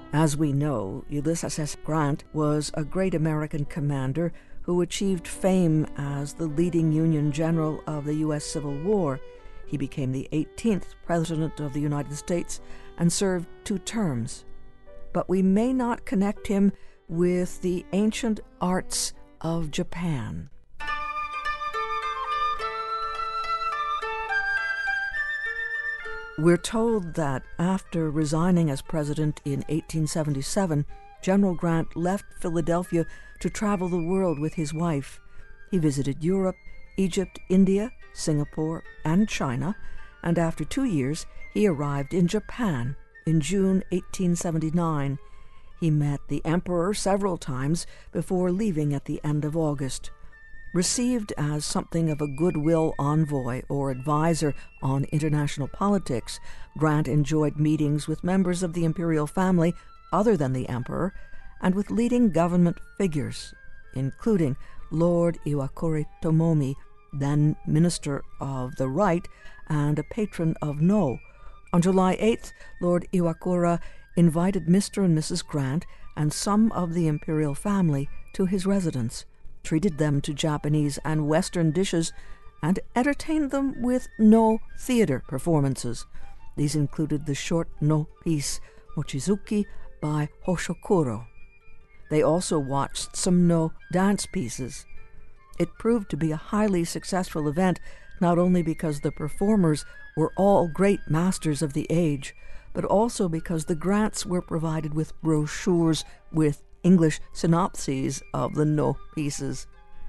As we know, Ulysses S. Grant was a great American commander who achieved fame as the leading Union general of the U.S. Civil War. He became the 18th President of the United States and served 2 terms. But we may not connect him with the ancient arts of Japan. We're told that after resigning as president in 1877, General Grant left Philadelphia to travel the world with his wife. He visited Europe, Egypt, India, Singapore, and China, and after 2 years, he arrived in Japan in June 1879. He met the emperor several times before leaving at the end of August. Received as something of a goodwill envoy or advisor on international politics, Grant enjoyed meetings with members of the imperial family other than the emperor, and with leading government figures, including Lord Iwakure Tomomi, then Minister of the Right and a patron of No. On July 8th, Lord Iwakura invited Mr. and Mrs. Grant and some of the imperial family to his residence, treated them to Japanese and Western dishes, and entertained them with No theater performances. These included the short No piece, Mochizuki, by Hoshokuro. They also watched some No dance pieces. It proved to be a highly successful event, not only because the performers were all great masters of the age, but also because the Grants were provided with brochures with English synopses of the No pieces.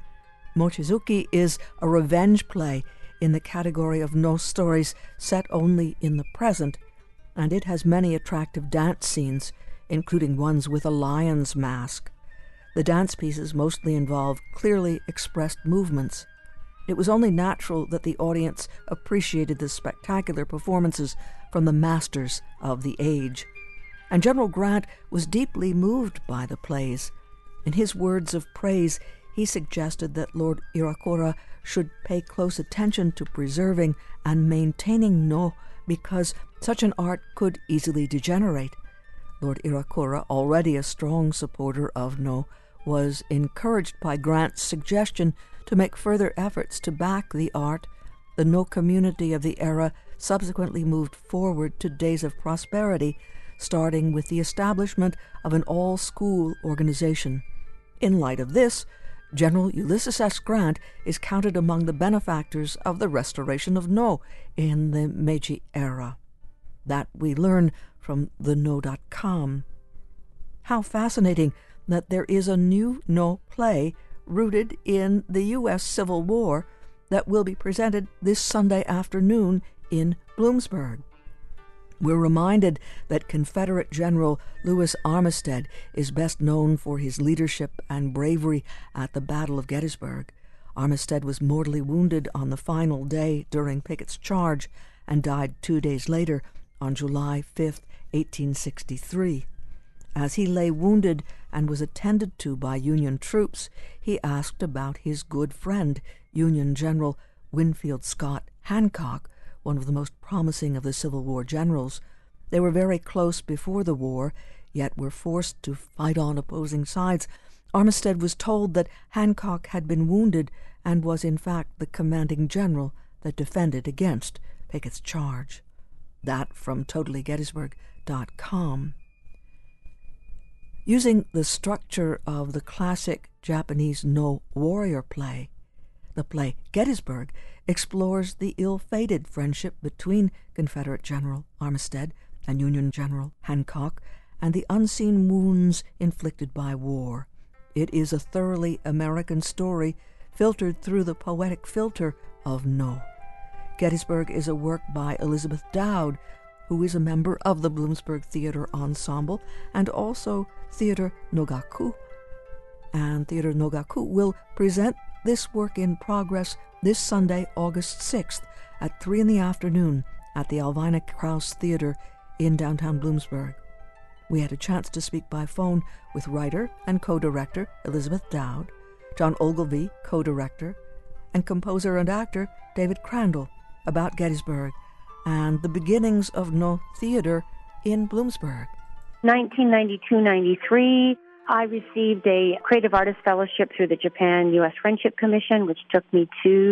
Mochizuki is a revenge play in the category of No stories set only in the present, and it has many attractive dance scenes, including ones with a lion's mask. The dance pieces mostly involve clearly expressed movements. It was only natural that the audience appreciated the spectacular performances from the masters of the age. And General Grant was deeply moved by the plays. In his words of praise, he suggested that Lord Iwakura should pay close attention to preserving and maintaining No, because such an art could easily degenerate. Lord Iwakura, already a strong supporter of No, was encouraged by Grant's suggestion to make further efforts to back the art. The No community of the era subsequently moved forward to days of prosperity, starting with the establishment of an all-school organization. In light of this, General Ulysses S. Grant is counted among the benefactors of the restoration of No in the Meiji era. That we learn from TheNo.com. How fascinating that there is a new No play rooted in the U.S. Civil War that will be presented this Sunday afternoon in Bloomsburg. We're reminded that Confederate General Louis Armistead is best known for his leadership and bravery at the Battle of Gettysburg. Armistead was mortally wounded on the final day during Pickett's charge and died 2 days later on July 5, 1863. As he lay wounded and was attended to by Union troops, he asked about his good friend, Union General Winfield Scott Hancock, one of the most promising of the Civil War generals. They were very close before the war, yet were forced to fight on opposing sides. Armistead was told that Hancock had been wounded and was in fact the commanding general that defended against Pickett's charge. That from TotallyGettysburg.com. Using the structure of the classic Japanese No warrior play, the play Gettysburg explores the ill-fated friendship between Confederate General Armistead and Union General Hancock and the unseen wounds inflicted by war. It is a thoroughly American story filtered through the poetic filter of No. Gettysburg is a work by Elizabeth Dowd, who is a member of the Bloomsburg Theater Ensemble and also Theater Nogaku. And Theater Nogaku will present this work in progress this Sunday, August 6th at 3 p.m. at the Alvina Krause Theater in downtown Bloomsburg. We had a chance to speak by phone with writer and co-director Elizabeth Dowd, John Ogilvie, co-director, and composer and actor David Crandall about Gettysburg and the beginnings of No theater in Bloomsburg. 1992-93, I received a Creative Artist Fellowship through the Japan-U.S. Friendship Commission, which took me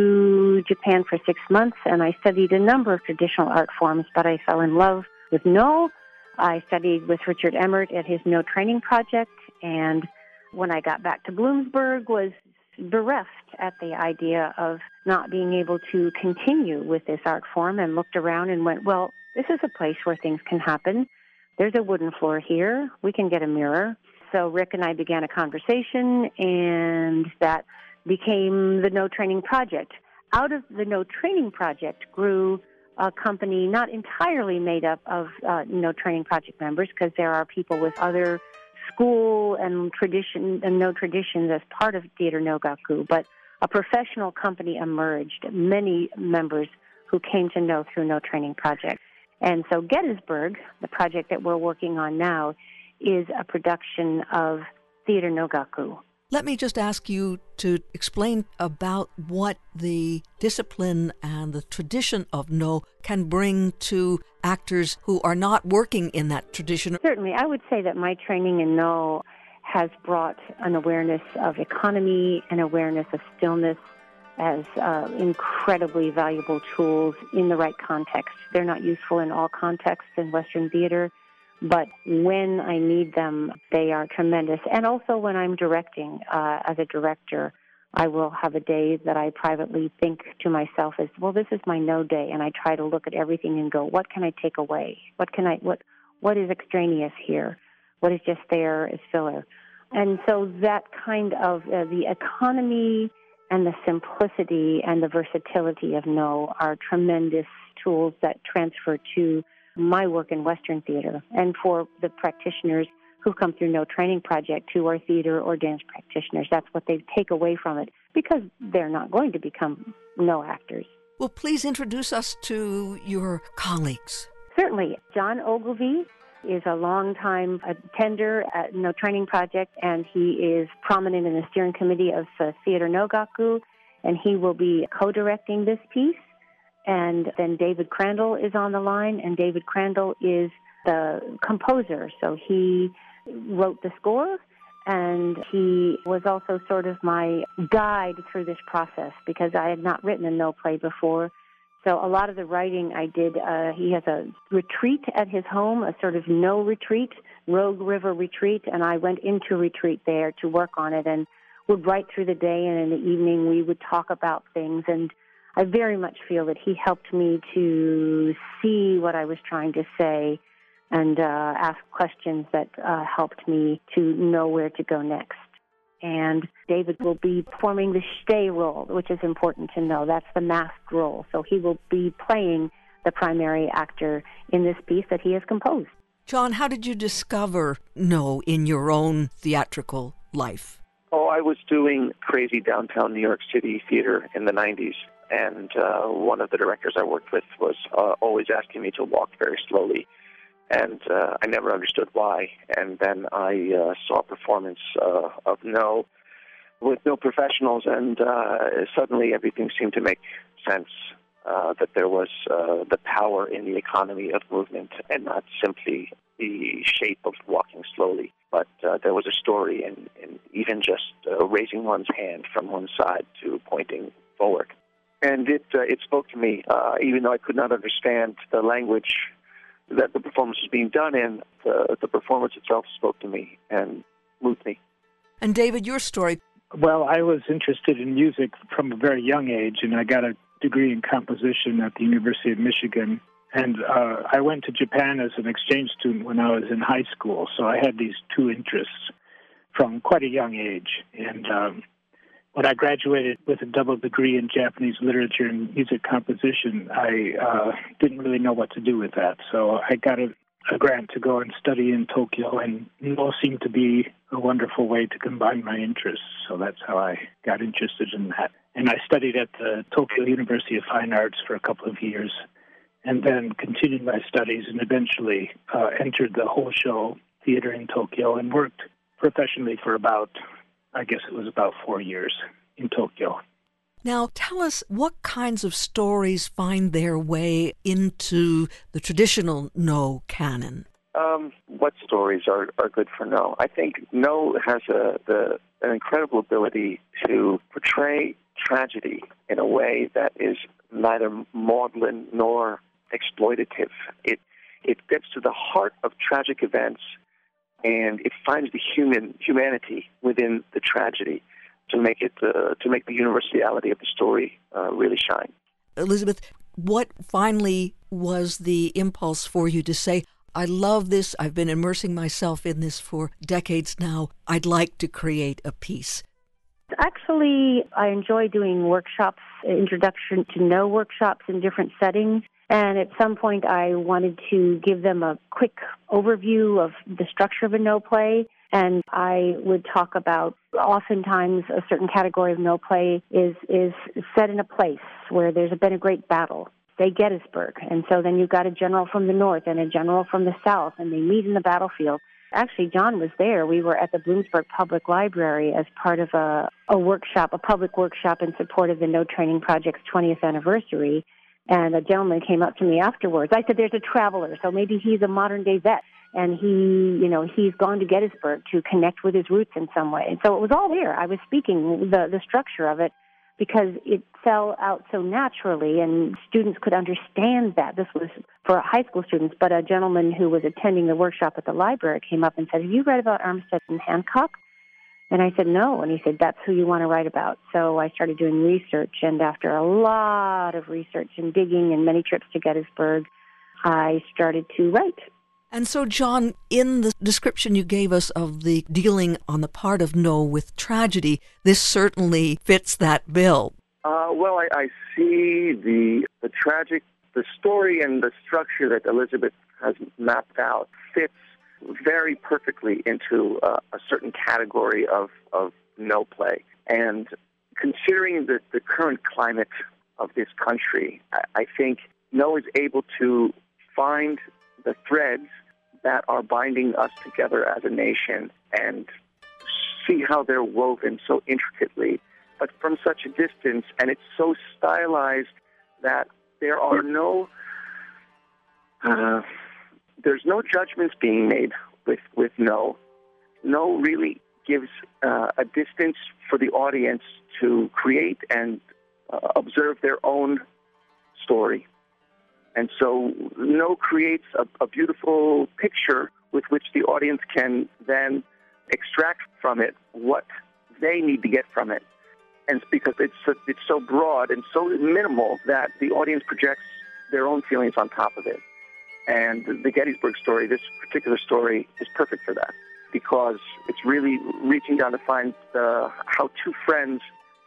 to Japan for 6 months, and I studied a number of traditional art forms, but I fell in love with No. I studied with Richard Emmert at his No Training Project, and when I got back to Bloomsburg, was bereft at the idea of not being able to continue with this art form, and looked around and went, well, this is a place where things can happen. There's a wooden floor here. We can get a mirror. So Rick and I began a conversation, and that became the No Training Project. Out of the No Training Project grew a company not entirely made up of No Training Project members, because there are people with other school and tradition and no traditions as part of Theater No Gaku, but a professional company emerged, many members who came to know through No Training Project. And so Gettysburg, the project that we're working on now, is a production of Theater No Gaku. Let me just ask you to explain about what the discipline and the tradition of No can bring to actors who are not working in that tradition. Certainly. I would say that my training in No has brought an awareness of economy, an awareness of stillness as incredibly valuable tools in the right context. They're not useful in all contexts in Western theater, but when I need them, they are tremendous. And also when I'm directing, as a director, I will have a day that I privately think to myself as, well, this is my No day, and I try to look at everything and go, what can I take away? What is extraneous here? What is just there as filler? And so that kind of the economy and the simplicity and the versatility of No are tremendous tools that transfer to my work in Western theater, and for the practitioners who come through No Training Project who are theater or dance practitioners. That's what they take away from it, because they're not going to become No actors. Well, please introduce us to your colleagues. Certainly. John Ogilvie is a longtime attender at No Training Project, and he is prominent in the steering committee of Theater No Gaku, and he will be co-directing this piece. And then David Crandall is on the line, and David Crandall is the composer. So he wrote the score, and he was also sort of my guide through this process, because I had not written a No play before. So a lot of the writing I did, he has a retreat at his home, a sort of No retreat, Rogue River retreat, and I went into retreat there to work on it and would write through the day, and in the evening we would talk about things. And I very much feel that he helped me to see what I was trying to say and ask questions that helped me to know where to go next. And David will be performing the Stay role, which is important to know. That's the masked role. So he will be playing the primary actor in this piece that he has composed. John, how did you discover No in your own theatrical life? Oh, I was doing crazy downtown New York City theater in the 90s. And one of the directors I worked with was always asking me to walk very slowly. And I never understood why. And then I saw a performance of No with No professionals, and suddenly everything seemed to make sense, that there was the power in the economy of movement and not simply the shape of walking slowly. But there was a story in even just raising one's hand from one side to pointing forward. And it spoke to me, even though I could not understand the language that the performance was being done in. The performance itself spoke to me and moved me. And David, your story. Well, I was interested in music from a very young age, and I got a degree in composition at the University of Michigan. And I went to Japan as an exchange student when I was in high school, so I had these two interests from quite a young age. And when I graduated with a double degree in Japanese literature and music composition, I didn't really know what to do with that. So I got a grant to go and study in Tokyo, and No seemed to be a wonderful way to combine my interests. So that's how I got interested in that. And I studied at the Tokyo University of Fine Arts for a couple of years, and then continued my studies and eventually entered the Hosho Theater in Tokyo and worked professionally for about 4 years in Tokyo. Now, tell us what kinds of stories find their way into the traditional No canon. What stories are good for No? I think No has an incredible ability to portray tragedy in a way that is neither maudlin nor exploitative. It gets to the heart of tragic events, and it finds the humanity within the tragedy to make the universality of the story really shine. Elizabeth, what finally was the impulse for you to say, I love this, I've been immersing myself in this for decades now, I'd like to create a piece? Actually, I enjoy doing workshops, introduction to No workshops in different settings. And at some point, I wanted to give them a quick overview of the structure of a No play. And I would talk about, oftentimes, a certain category of No play is set in a place where there's been a great battle, say Gettysburg. And so then you've got a general from the north and a general from the south, and they meet in the battlefield. Actually, John was there. We were at the Bloomsburg Public Library as part of a workshop, a public workshop in support of the No Training Project's 20th anniversary. And a gentleman came up to me afterwards. I said, there's a traveler, so maybe he's a modern-day vet. And he's gone to Gettysburg to connect with his roots in some way. And so it was all there. I was speaking the structure of it because it fell out so naturally, and students could understand that. This was for high school students, but a gentleman who was attending the workshop at the library came up and said, have you read about Armistead and Hancock? And I said, no. And he said, that's who you want to write about. So I started doing research, and after a lot of research and digging and many trips to Gettysburg, I started to write. And so, John, in the description you gave us of the dealing on the part of No with tragedy, this certainly fits that bill. Well, I see the story and the structure that Elizabeth has mapped out fits very perfectly into a certain category of No play. And considering the current climate of this country, I think No is able to find the threads that are binding us together as a nation and see how they're woven so intricately, but from such a distance, and it's so stylized that there are there's no judgments being made with No. No really gives a distance for the audience to create and observe their own story. And so No creates a beautiful picture with which the audience can then extract from it what they need to get from it. And it's because it's so broad and so minimal that the audience projects their own feelings on top of it. And the Gettysburg story, this particular story, is perfect for that because it's really reaching down to find how two friends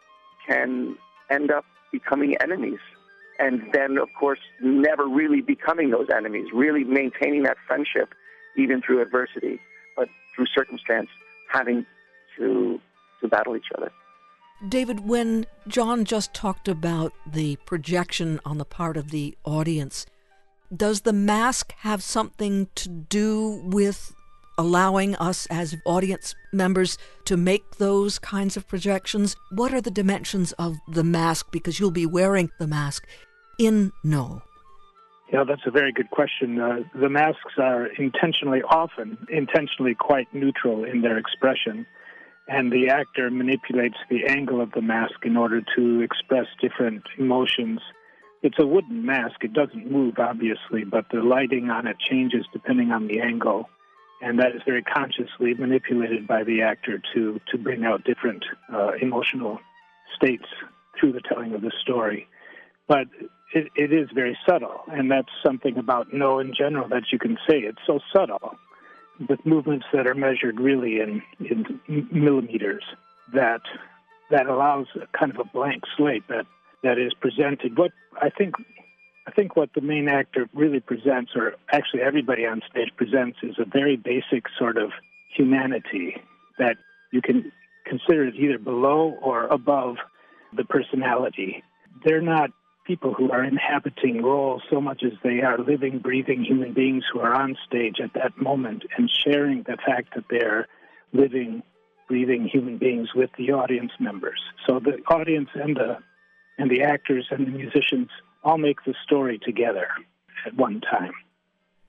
can end up becoming enemies. And then, of course, never really becoming those enemies, really maintaining that friendship even through adversity, but through circumstance, having to battle each other. David, when John just talked about the projection on the part of the audience, does the mask have something to do with allowing us as audience members to make those kinds of projections? What are the dimensions of the mask? Because you'll be wearing the mask in No. Yeah, that's a very good question. The masks are often intentionally quite neutral in their expression, and the actor manipulates the angle of the mask in order to express different emotions. It's a wooden mask. It doesn't move, obviously, but the lighting on it changes depending on the angle, and that is very consciously manipulated by the actor to bring out different emotional states through the telling of the story. But it is very subtle, and that's something about No in general that you can say. It's so subtle, with movements that are measured really in millimeters, that allows a kind of a blank slate that is presented. What I think what the main actor really presents, or actually everybody on stage presents, is a very basic sort of humanity that you can consider it either below or above the personality. They're not people who are inhabiting roles so much as they are living, breathing human beings who are on stage at that moment and sharing the fact that they're living, breathing human beings with the audience members. So the audience and the actors and the musicians all make the story together at one time.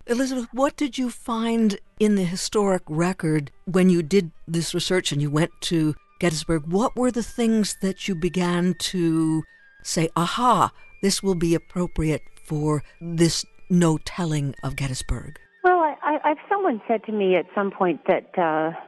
Elizabeth, what did you find in the historic record when you did this research and you went to Gettysburg? What were the things that you began to say, aha, this will be appropriate for this no-telling of Gettysburg? Well, someone said to me at some point that, that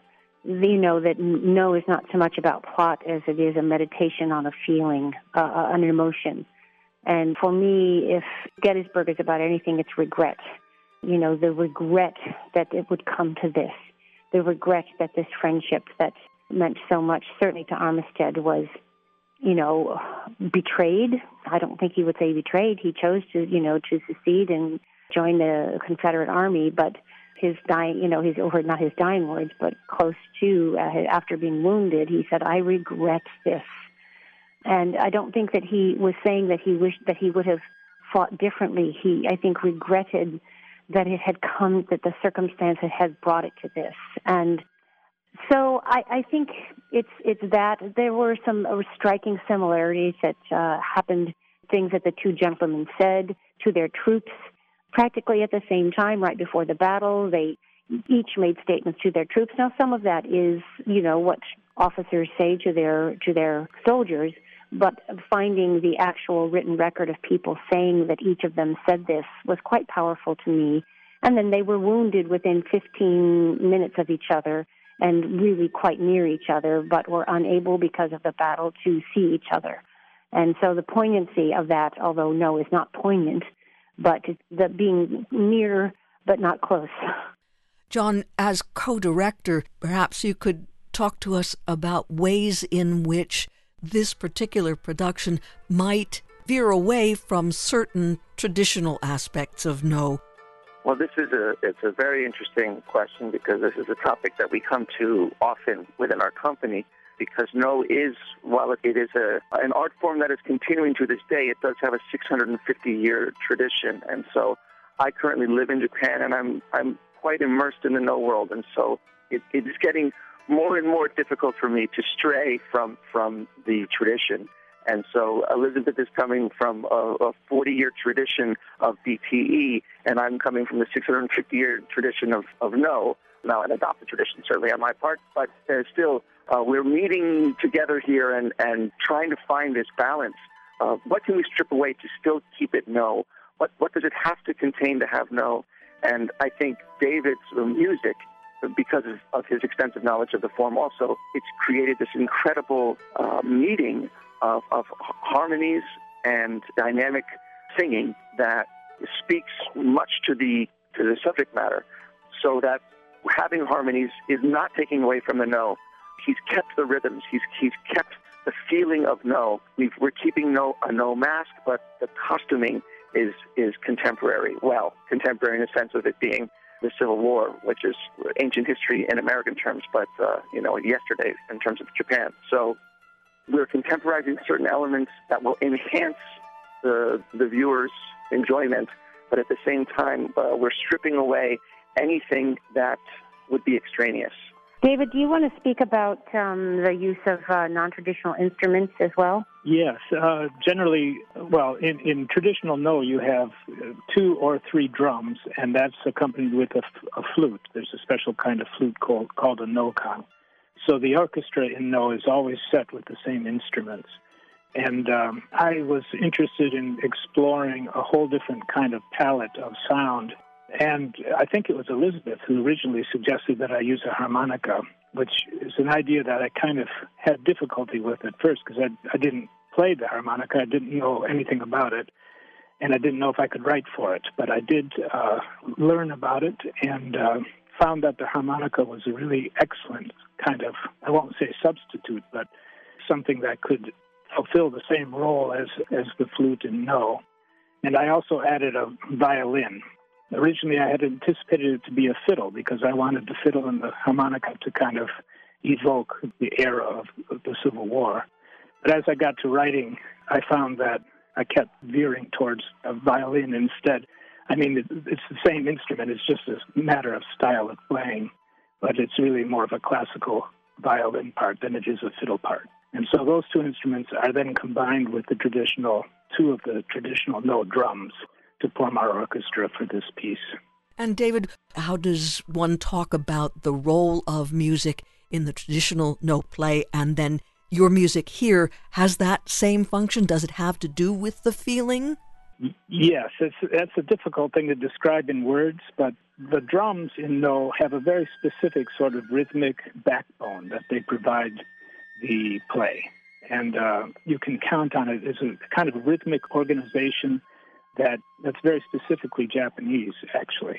no is not so much about plot as it is a meditation on a feeling, an emotion. And for me, if Gettysburg is about anything, it's regret. The regret that it would come to this, the regret that this friendship that meant so much, certainly to Armistead, was, betrayed. I don't think he would say betrayed. He chose to secede and join the Confederate Army, but his dying, not his dying words, but close to, after being wounded, he said, "I regret this." And I don't think that he was saying that he wished that he would have fought differently. He, I think, regretted that it had come, that the circumstances had brought it to this. And so I think it's that. There were some striking similarities that happened, things that the two gentlemen said to their troops practically at the same time, right before the battle. They each made statements to their troops. Now, some of that is, what officers say to their soldiers, but finding the actual written record of people saying that each of them said this was quite powerful to me. And then they were wounded within 15 minutes of each other and really quite near each other, but were unable because of the battle to see each other. And so the poignancy of that, although no is not poignant, but the being near but not close. John, as co-director, perhaps you could talk to us about ways in which this particular production might veer away from certain traditional aspects of No. Well, it's a very interesting question, because this is a topic that we come to often within our company, because No is, while it is an art form that is continuing to this day, it does have a 650-year tradition. And so I currently live in Japan, and I'm quite immersed in the No world. And so it is getting more and more difficult for me to stray from the tradition. And so Elizabeth is coming from a 40-year tradition of DTE, and I'm coming from the 650-year tradition of No. Now, an adopted tradition, certainly on my part, but still, we're meeting together here and trying to find this balance. What can we strip away to still keep it No? What does it have to contain to have No? And I think David's music, because of his extensive knowledge of the form also, it's created this incredible meeting of harmonies and dynamic singing that speaks much to the subject matter, so that having harmonies is not taking away from the No. He's kept the rhythms. He's kept the feeling of No. We're keeping a No mask, but the costuming is contemporary. Well, contemporary in the sense of it being the Civil War, which is ancient history in American terms, but yesterday in terms of Japan. So we're contemporizing certain elements that will enhance the viewer's enjoyment, but at the same time, we're stripping away anything that would be extraneous. David, do you want to speak about the use of non-traditional instruments as well? Yes. Generally, in traditional No, you have 2 or 3 drums, and that's accompanied with a flute. There's a special kind of flute called a no-con. So the orchestra in No is always set with the same instruments. And I was interested in exploring a whole different kind of palette of sound. And I think it was Elizabeth who originally suggested that I use a harmonica, which is an idea that I kind of had difficulty with at first, because I didn't play the harmonica. I didn't know anything about it, and I didn't know if I could write for it. But I did learn about it and found that the harmonica was a really excellent kind of, I won't say substitute, but something that could fulfill the same role as the flute in No. And I also added a violin. Originally, I had anticipated it to be a fiddle, because I wanted the fiddle and the harmonica to kind of evoke the era of the Civil War. But as I got to writing, I found that I kept veering towards a violin instead. I mean, it's the same instrument. It's just a matter of style of playing, but it's really more of a classical violin part than it is a fiddle part. And so those 2 instruments are then combined with the 2 of the traditional No drums to form our orchestra for this piece. And David, how does one talk about the role of music in the traditional No play, and then your music here has that same function? Does it have to do with the feeling? Yes, that's a difficult thing to describe in words, but the drums in No have a very specific sort of rhythmic backbone that they provide the play. And you can count on it as a kind of a rhythmic organization that's very specifically Japanese, actually.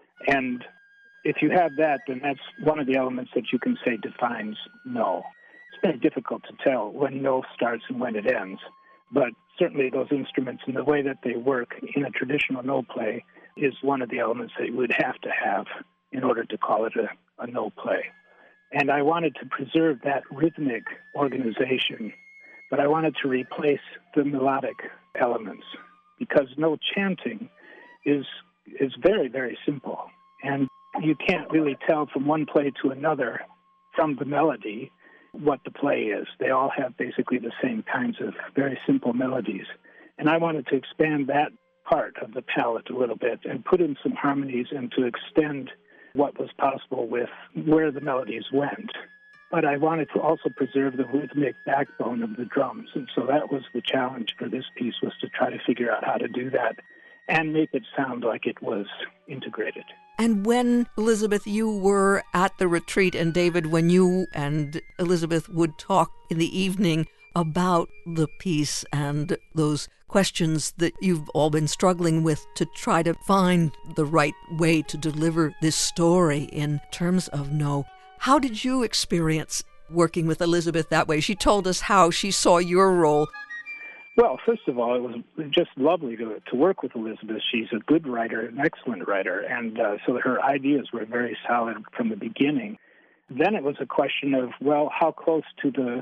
And if you have that, then that's one of the elements that you can say defines No. It's very difficult to tell when No starts and when it ends. But certainly those instruments and the way that they work in a traditional No play is one of the elements that you would have to have in order to call it a No play. And I wanted to preserve that rhythmic organization, but I wanted to replace the melodic elements because No chanting is very, very simple. And you can't really tell from one play to another from the melody what the play is. They all have basically the same kinds of very simple melodies. And I wanted to expand that part of the palette a little bit and put in some harmonies and to extend what was possible with where the melodies went. But I wanted to also preserve the rhythmic backbone of the drums. And so that was the challenge for this piece, was to try to figure out how to do that and make it sound like it was integrated. And when, Elizabeth, you were at the retreat, and David, when you and Elizabeth would talk in the evening about the piece and those questions that you've all been struggling with to try to find the right way to deliver this story in terms of No, how did you experience working with Elizabeth that way? She told us how she saw your role. Well, first of all, it was just lovely to work with Elizabeth. She's a good writer, an excellent writer, and so her ideas were very solid from the beginning. Then it was a question of, well, how close to the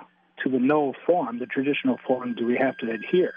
No form, the traditional form, do we have to adhere?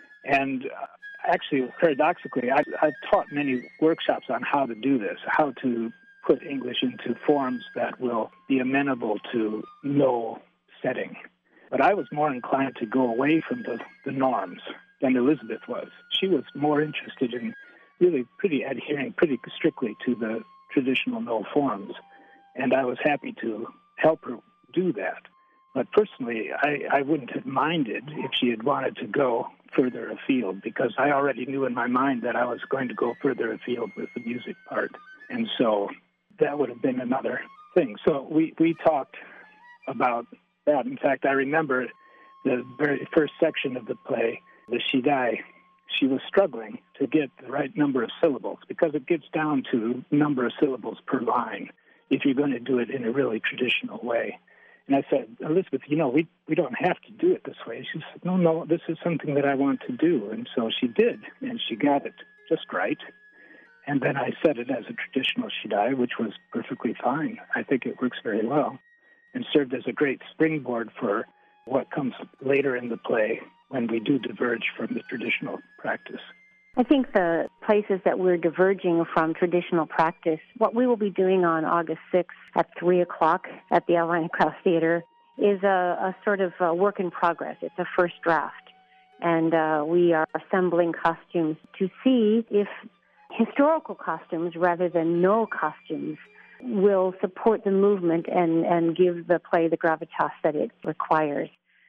And actually, paradoxically, I've taught many workshops on how to do this, how to put English into forms that will be amenable to No setting. But I was more inclined to go away from the norms than Elizabeth was. She was more interested in really adhering pretty strictly to the traditional No forms. And I was happy to help her do that. But personally, I wouldn't have minded if she had wanted to go further afield, because I already knew in my mind that I was going to go further afield with the music part. And so that would have been another thing. So we talked about that. In fact, I remember the very first section of the play, the Shidai. She was struggling to get the right number of syllables, because it gets down to number of syllables per line if you're going to do it in a really traditional way. And I said, Elizabeth, we don't have to do it this way. She said, no, this is something that I want to do. And so she did, and she got it just right. And then I set it as a traditional Shidai, which was perfectly fine. I think it works very well, and served as a great springboard for what comes later in the play when we do diverge from the traditional practice. I think the places that we're diverging from traditional practice, what we will be doing on August 6th at 3 o'clock at the Alvina Krauss Theater, is a sort of a work in progress. It's a first draft. And we are assembling costumes to see if historical costumes rather than No costumes will support the movement and give the play the gravitas that it requires.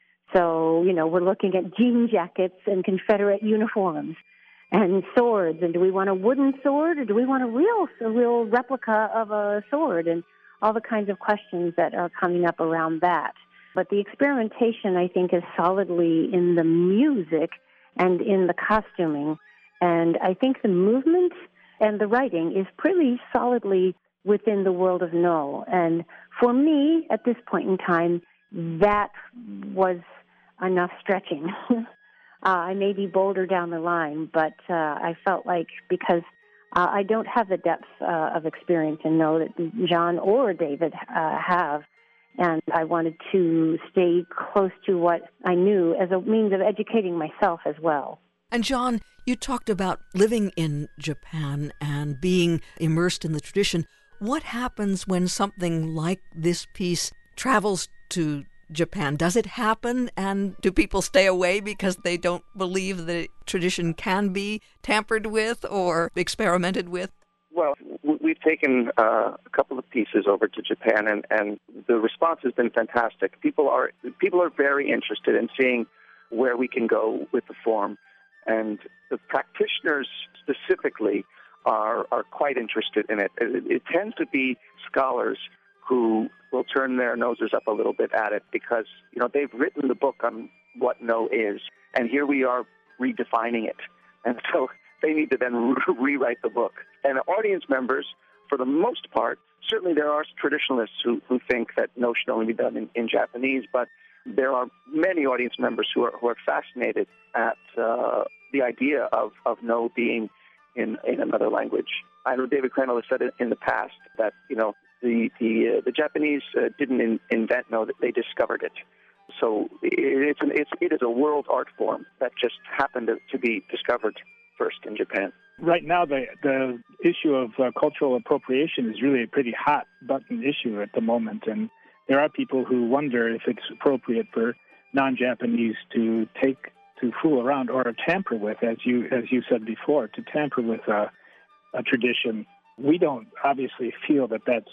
So, we're looking at jean jackets and Confederate uniforms and swords. And do we want a wooden sword, or do we want a real replica of a sword? And all the kinds of questions that are coming up around that. But the experimentation, I think, is solidly in the music and in the costuming. And I think the movement and the writing is pretty solidly within the world of No. And for me, at this point in time, that was enough stretching. I may be bolder down the line, but I felt like, because I don't have the depth of experience and No that John or David have, and I wanted to stay close to what I knew as a means of educating myself as well. And John, you talked about living in Japan and being immersed in the tradition. What happens when something like this piece travels to Japan? Does it happen, and do people stay away because they don't believe that tradition can be tampered with or experimented with? Well, we've taken a couple of pieces over to Japan, and the response has been fantastic. People are very interested in seeing where we can go with the form, and the practitioners specifically are quite interested in it. It tends to be scholars who will turn their noses up a little bit at it because, they've written the book on what no is, and here we are redefining it. And so they need to then rewrite the book. And audience members, for the most part, certainly there are traditionalists who think that no should only be done in Japanese, but there are many audience members who are fascinated at the idea of no being in another language. I know David Crandall has said it in the past that, the Japanese didn't invent no, they discovered it. So it is a world art form that just happened to be discovered first in Japan. Right now, the issue of cultural appropriation is really a pretty hot button issue at the moment, and there are people who wonder if it's appropriate for non-Japanese to fool around or tamper with, as you said before, to tamper with a tradition. We don't obviously feel that that's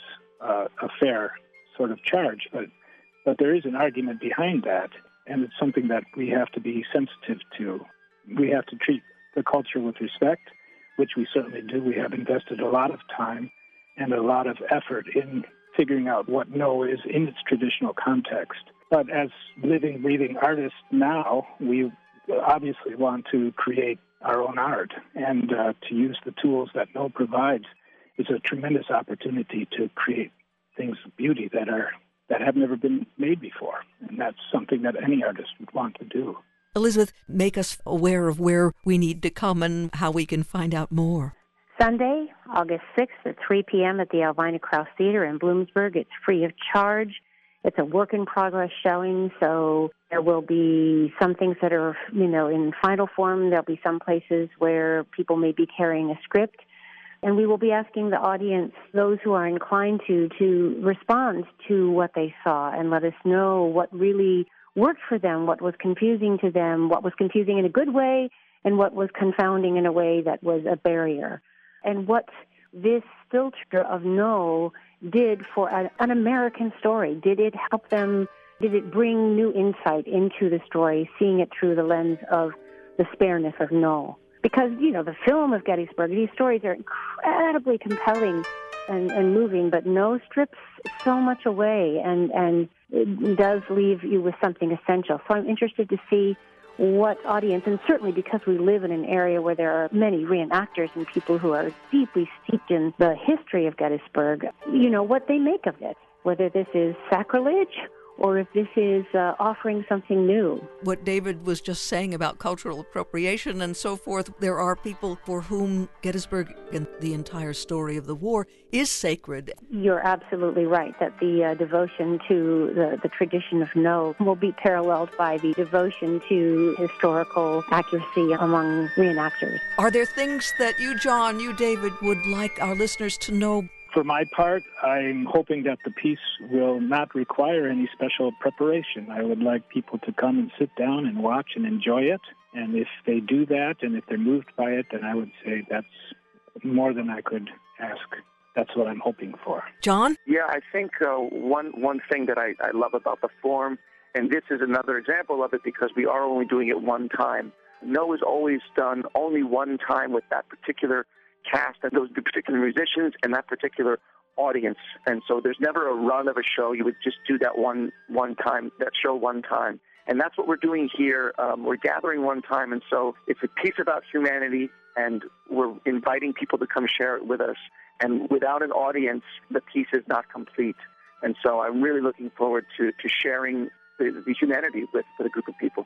a fair sort of charge, but there is an argument behind that, and it's something that we have to be sensitive to. We have to treat the culture with respect, which we certainly do. We have invested a lot of time and a lot of effort in figuring out what no is in its traditional context. But as living, breathing artists now, we obviously want to create our own art, and to use the tools that no provides is a tremendous opportunity to create things of beauty that have never been made before. And that's something that any artist would want to do. Elizabeth, make us aware of where we need to come and how we can find out more. Sunday, August 6th at 3 p.m. at the Alvina Krause Theater in Bloomsburg. It's free of charge. It's a work-in-progress showing, so there will be some things that are, in final form. There'll be some places where people may be carrying a script. And we will be asking the audience, those who are inclined to respond to what they saw and let us know what really worked for them, what was confusing to them, what was confusing in a good way, and what was confounding in a way that was a barrier. And what this filter of no did for an American story. Did it help them? Did it bring new insight into the story, seeing it through the lens of the spareness of no? Because, the film of Gettysburg, these stories are incredibly compelling and moving, but no strips so much away and it does leave you with something essential. So I'm interested to see what audience, and certainly because we live in an area where there are many reenactors and people who are deeply steeped in the history of Gettysburg, what they make of it, whether this is sacrilege or if this is offering something new. What David was just saying about cultural appropriation and so forth, there are people for whom Gettysburg and the entire story of the war is sacred. You're absolutely right that the devotion to the tradition of no will be paralleled by the devotion to historical accuracy among reenactors. Are there things that you, John, you, David, would like our listeners to know? For my part, I'm hoping that the piece will not require any special preparation. I would like people to come and sit down and watch and enjoy it. And if they do that, and if they're moved by it, then I would say that's more than I could ask. That's what I'm hoping for. John? Yeah, I think one thing that I love about the form, and this is another example of it because we are only doing it one time. No is always done only one time with that particular cast and those particular musicians and that particular audience. And so there's never a run of a show. You would just do that one time, that show one time. And that's what we're doing here. We're gathering one time, and so it's a piece about humanity, and we're inviting people to come share it with us. And without an audience, the piece is not complete. And so I'm really looking forward to sharing the humanity with a group of people.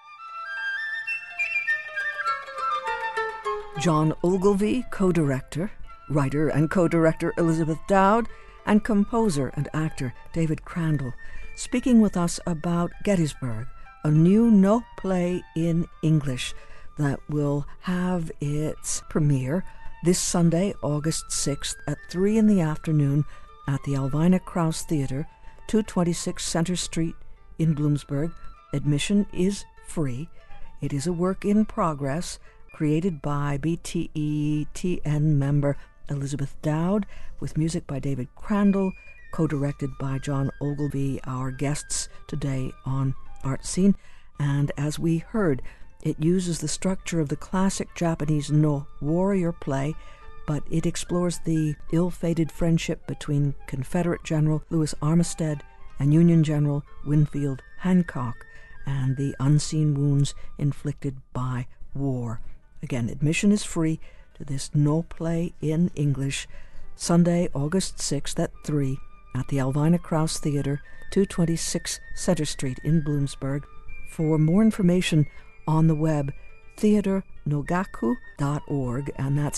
John Ogilvie, co-director, writer and co-director Elizabeth Dowd, and composer and actor David Crandall, speaking with us about Gettysburg, a new no play in English that will have its premiere this Sunday, August 6th at 3 in the afternoon at the Alvina Krause Theater, 226 Center Street in Bloomsburg. Admission is free. It is a work in progress created by BTE-TN member Elizabeth Dowd, with music by David Crandall, co-directed by John Ogilvie, our guests today on Art Scene. And as we heard, it uses the structure of the classic Japanese no warrior play, but it explores the ill-fated friendship between Confederate General Louis Armistead and Union General Winfield Hancock, and the unseen wounds inflicted by war. Again, admission is free to this no play in English, Sunday, August 6th at 3 at the Elvina Krause Theatre, 226 Center Street in Bloomsburg. For more information on the web, theaternogaku.org, and that's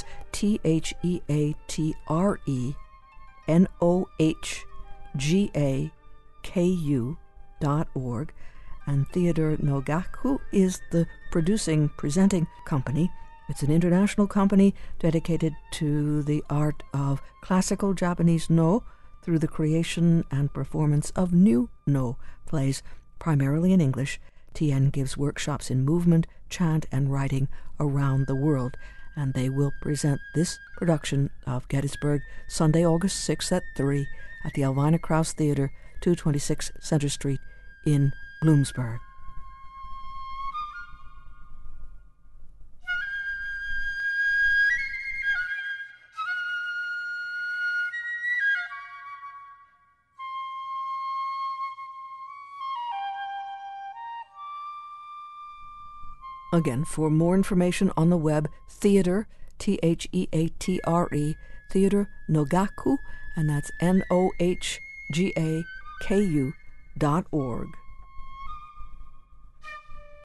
theaternogaku.org. And Theater Nogaku is the presenting company. It's an international company dedicated to the art of classical Japanese no through the creation and performance of new no plays, primarily in English. TN gives workshops in movement, chant, and writing around the world, and they will present this production of Gettysburg Sunday, August 6th at 3 at the Elvina Krause Theatre, 226 Center Street in Bloomsburg. Again, for more information on the web, theater, Theatre, Theater Nogaku, and that's NOHGAKU.org.